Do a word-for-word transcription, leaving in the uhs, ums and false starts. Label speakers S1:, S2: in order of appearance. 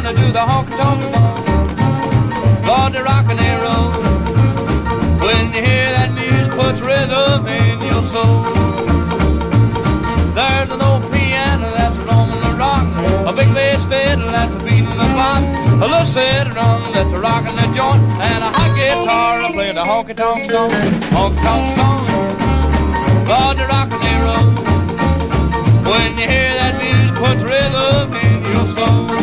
S1: to do the honky-tonk song. Lord, the rock and roll. When you hear that music, puts rhythm in your soul. There's an old piano that's roaming the rock, a big bass fiddle that's beating the clock, a little citron that's rocking the joint, and a hot guitar to play the honky-tonk song. Honky-tonk song. Lord, the rock and roll. When you hear that music, puts rhythm in your soul.